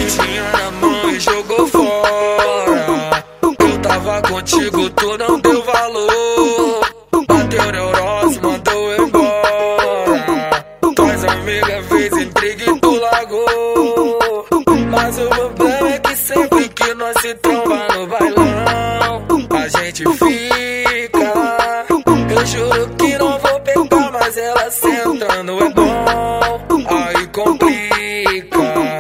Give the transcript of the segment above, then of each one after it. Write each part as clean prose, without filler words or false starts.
tinha na mão e jogou fora. Eu tava contigo, tu não deu valor. Bateu neurose, mandou embora. Tuas amigas fez intriga e tu largou. Mas o problema é que sempre que nós se tromba no bailão, a gente fica. Eu juro que não vou pegar, mas ela sentando é bom. Aí complica.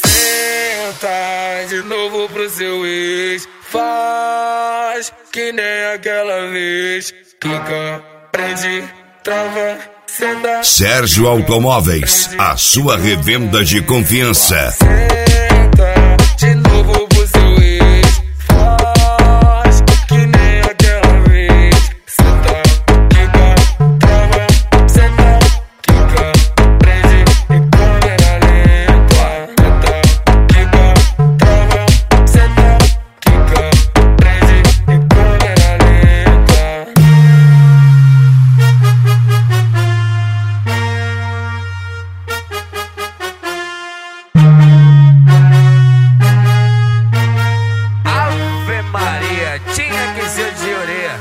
Senta de novo pro seu ex. Faz que nem aquela vez. Quica, prende, trava, senta. Sérgio Automóveis, a sua revenda de confiança. Senta de novo pro seu ex. Faz que nem aquela vez. Senta, quica, trava, senta, quica, prende e câmera lenta. Senta, quica, trava, senta, quica, prende e câmera lenta. Ave Maria, tinha que ser de orelha.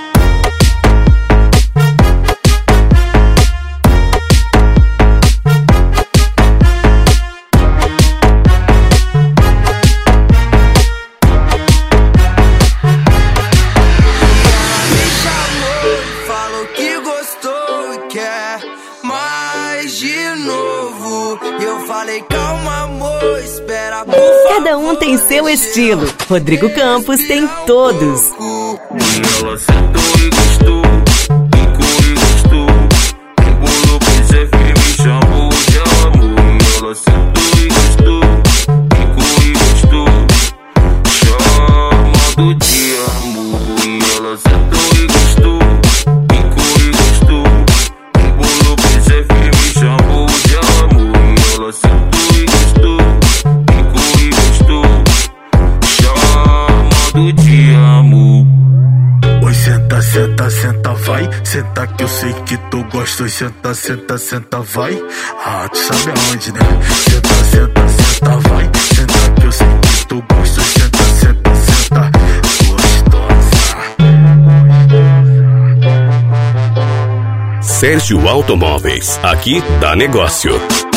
Me chamou e falou que gostou e quer mais de novo. E eu falei, calma amor, espera por favor. Cada um tem seu estilo. Rodrigo Campos tem todos. E ela sentou e gostou, ficou e gostou. Embolou pro chefe e me chamou de amor. E ela sentou e gostou, ficou e gostou, chamando de amor. E ela sentou e gostou, ficou e gostou. Embolou pro chefe e me chamou de amor. E ela sentou e gostou, ficou e gostou, chamando de amor. Oi, senta, senta, senta, vai. Senta que eu sei que tu gosta. Oi, senta, senta, senta, vai. Ah, tu sabe aonde, né? Senta, senta, senta, vai. Senta que eu sei que tu gosta. Oi, senta, senta, senta, gostosa. Sérgio Automóveis, aqui dá negócio.